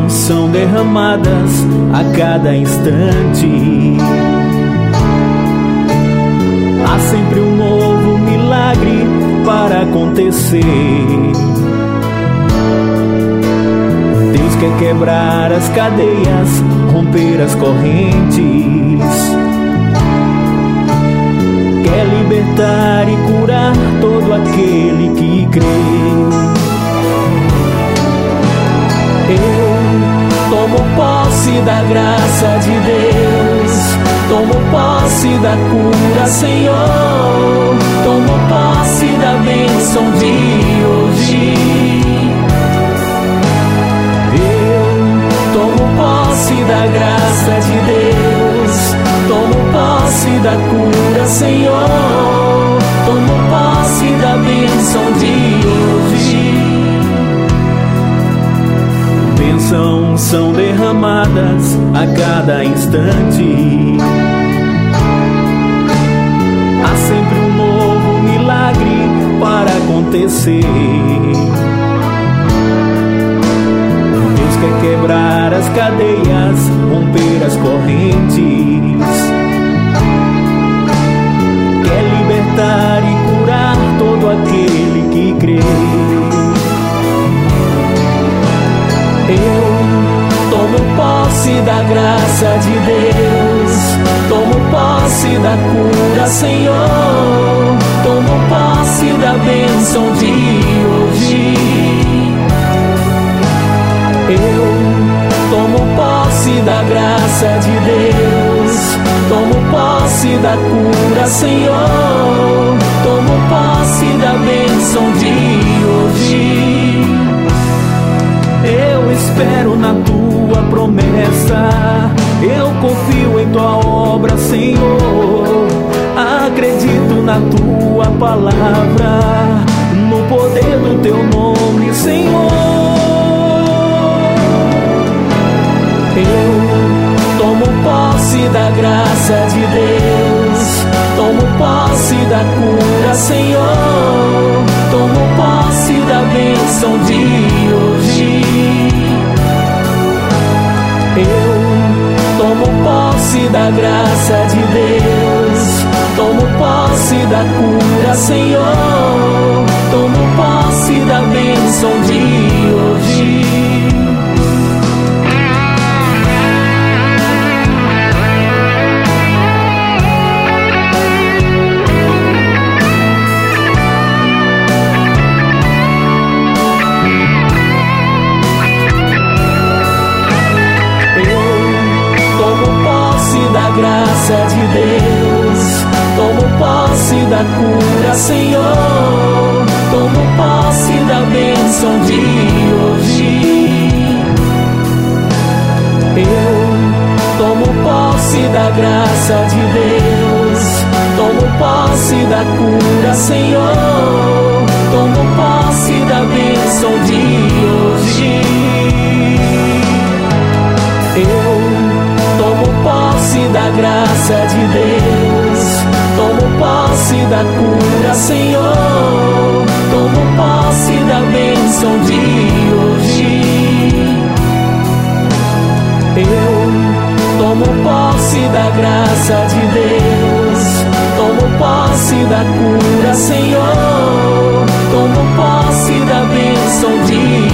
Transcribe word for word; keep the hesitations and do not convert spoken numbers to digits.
são derramadas a cada instante. Há sempre um novo milagre para acontecer. Deus quer quebrar as cadeias, romper as correntes. Quer libertar e curar todo aquele que crê. Eu tomo posse da graça de Deus, tomo posse da cura, Senhor, tomo posse da bênção de hoje. Eu tomo posse da graça de Deus, tomo posse da cura, Senhor, tomo posse da bênção de hoje. Bênçãos são derramadas a cada instante. Há sempre um novo milagre para acontecer. Deus quer quebrar as cadeias, romper as correntes. Quer libertar e curar todo aquele que crê. Eu tomo posse da graça de Deus, tomo posse da cura, Senhor, tomo posse da bênção de hoje. Eu tomo posse da graça de Deus, tomo posse da cura, Senhor, tomo posse da bênção de hoje. Eu espero na tua promessa, eu confio em tua obra, Senhor. Acredito na tua palavra, no poder do teu nome, Senhor. Eu tomo posse da graça de Deus, tomo posse da cura, Senhor, tomo posse da bênção de hoje. Eu tomo posse da graça de Deus, tomo posse da cura, Senhor, tomo posse da bênção de hoje. Da graça de Deus, tomo posse da cura, Senhor, tomo posse da bênção de hoje. Eu tomo posse da graça de Deus, tomo posse da cura, Senhor, tomo posse da bênção de hoje. Eu tomo posse da graça de Deus, tomo posse da cura, Senhor, tomo posse da bênção de hoje. Eu tomo posse da graça de Deus, tomo posse da cura, Senhor, tomo posse da bênção de